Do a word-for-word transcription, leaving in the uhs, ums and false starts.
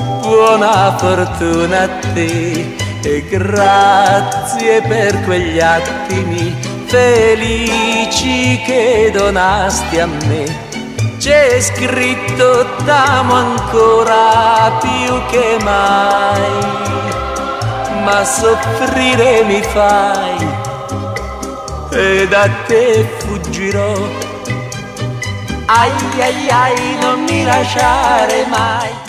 buona fortuna a te e grazie per quegli attimi felici che donasti a me. C'è scritto t'amo ancora più che mai, ma soffrire mi fai e da te fuggirò. Ai ai ai, non mi lasciare mai.